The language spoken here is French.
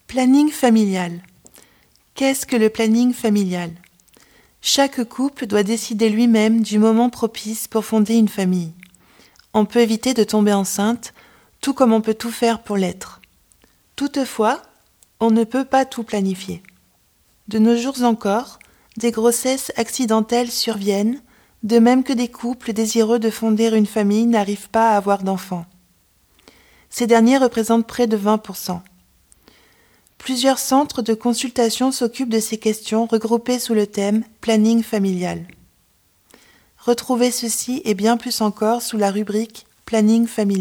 Planning familial. Qu'est-ce que le planning familial ? Chaque couple doit décider lui-même du moment propice pour fonder une famille. On peut éviter de tomber enceinte, tout comme on peut tout faire pour l'être. Toutefois, on ne peut pas tout planifier. De nos jours encore, des grossesses accidentelles surviennent, de même que des couples désireux de fonder une famille n'arrivent pas à avoir d'enfants. Ces derniers représentent près de 20%. Plusieurs centres de consultation s'occupent de ces questions regroupées sous le thème « Planning familial ». Retrouvez ceci et bien plus encore sous la rubrique « Planning familial ».